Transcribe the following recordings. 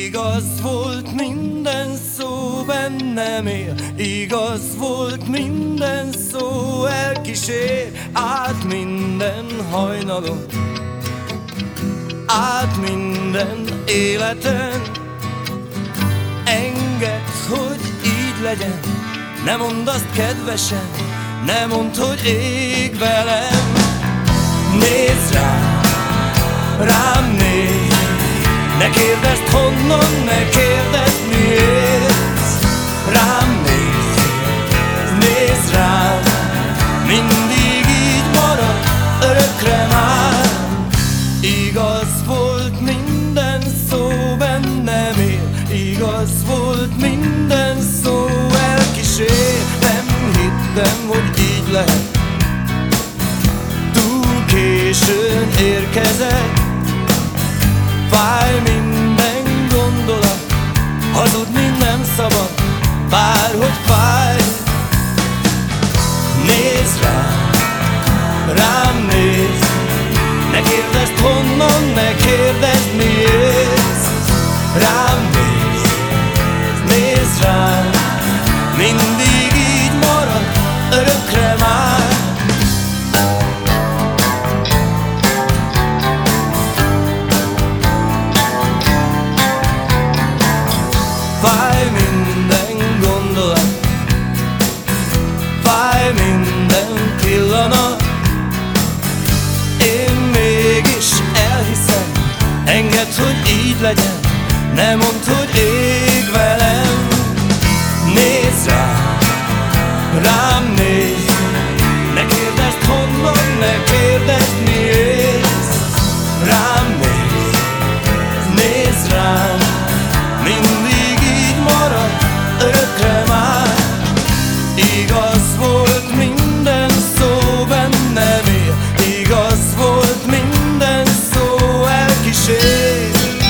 Igaz volt minden szó, bennem él. Igaz volt minden szó, elkísér át minden hajnalon, át minden életen. Engedd, hogy így legyen, ne mondd azt kedvesen, ne mondd, hogy ég velem. Nézz rám, rám nézz, ne kérdezd honnan, ne kérdezd miért. Rám nézz, nézz rám, mindig így marad, örökre már. Igaz volt minden szó, bennem él. Igaz volt minden szó, elkísér. Nem hittem, hogy így lehet, túl későn érkezek. Fáj minden gondolat, hazudni nem szabad, bárhogy fáj. Nézz rám, rám nézz, ne kérdezd honnan, ne kérdezd miért. Rám nézz, nézz rám, mindig így marad, örökre már. Fáj minden gondolat, fáj minden pillanat. Én mégis elhiszem, engedd, hogy így legyen, ne mondd, hogy ég velem. Nézz rám, rám nézz, ne kérdezd honnan, ne kérdezd miért. Rám nézz, nézz rám, mindig így marad, örökre már. Igaz volt minden szó, bennem él. Igaz volt minden szó, elkísér.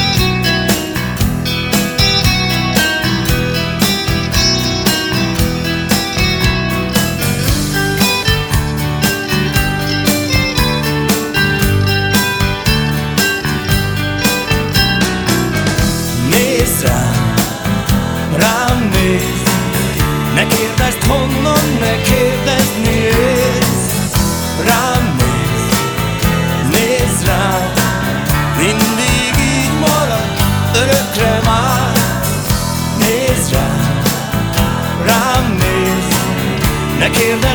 Nézz rám, rám nézz, ne kérdezd honnan, ne kérdezd miért. Rám nézz, nézz rám, mindig így marad, örökre már. Nézz rám, rám nézz, ne kérdezd